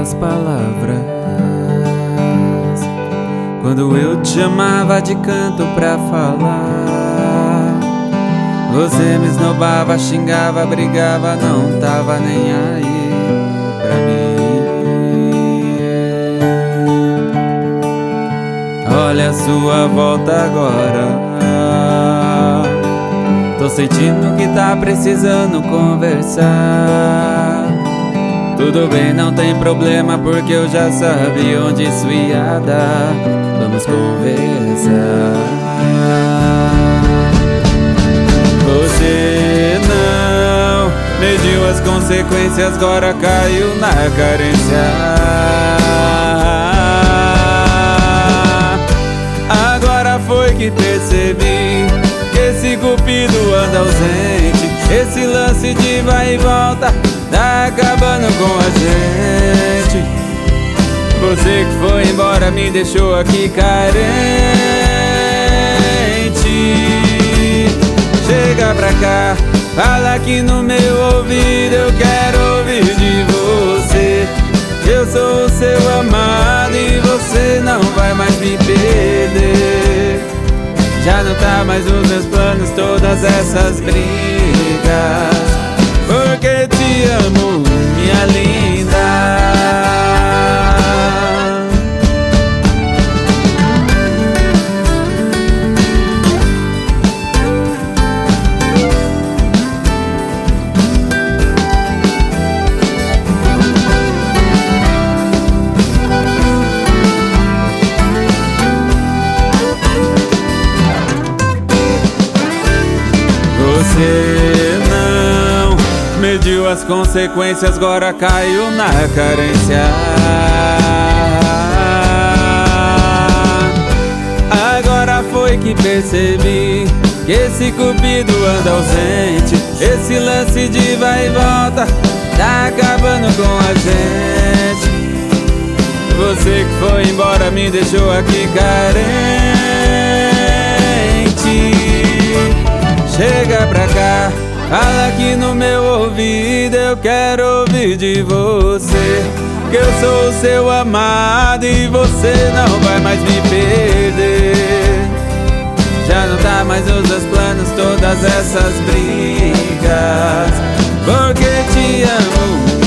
suas palavras. Quando eu te chamava de canto pra falar, você me esnobava, xingava, brigava, não tava nem aí pra mim. Olha a sua volta agora, tô sentindo que tá precisando conversar. Tudo bem, não tem problema, porque eu já sabia onde isso ia dar. Vamos conversar. Você não mediu as consequências, agora caiu na carência. Agora foi que percebi que esse cupido anda ausente. Esse lance de vai e volta tá acabando com a gente. Você que foi embora me deixou aqui carente. Chega pra cá, fala aqui no meu ouvido, eu quero ouvir de você. Eu sou o seu amado e você não vai mais me perder. Já não tá mais nos meus planos todas essas brigas, porque te amo, minha linda. Você não mediu as consequências, agora caiu na carência. Agora foi que percebi que esse cupido anda ausente. Esse lance de vai e volta tá acabando com a gente. Você que foi embora me deixou aqui carente. Chega pra cá, fala aqui no meu ouvido, eu quero ouvir de você. Que eu sou o seu amado e você não vai mais me perder. Já não tá mais nos meus planos todas essas brigas, porque te amo,